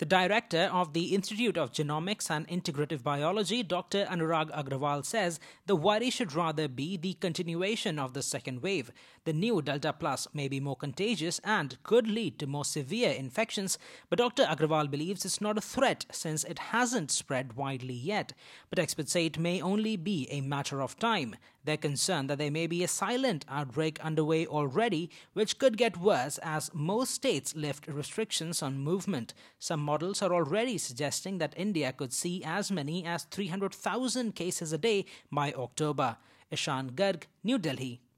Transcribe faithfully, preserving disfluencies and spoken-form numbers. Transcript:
The director of the Institute of Genomics and Integrative Biology, Doctor Anurag Agrawal, says the worry should rather be the continuation of the second wave. The new Delta Plus may be more contagious and could lead to more severe infections, but Doctor Agrawal believes it's not a threat since it hasn't spread widely yet. But experts say it may only be a matter of time. They're concerned that there may be a silent outbreak underway already, which could get worse as most states lift restrictions on movement. Some models are already suggesting that India could see as many as three hundred thousand cases a day by October. Ishan Garg, New Delhi.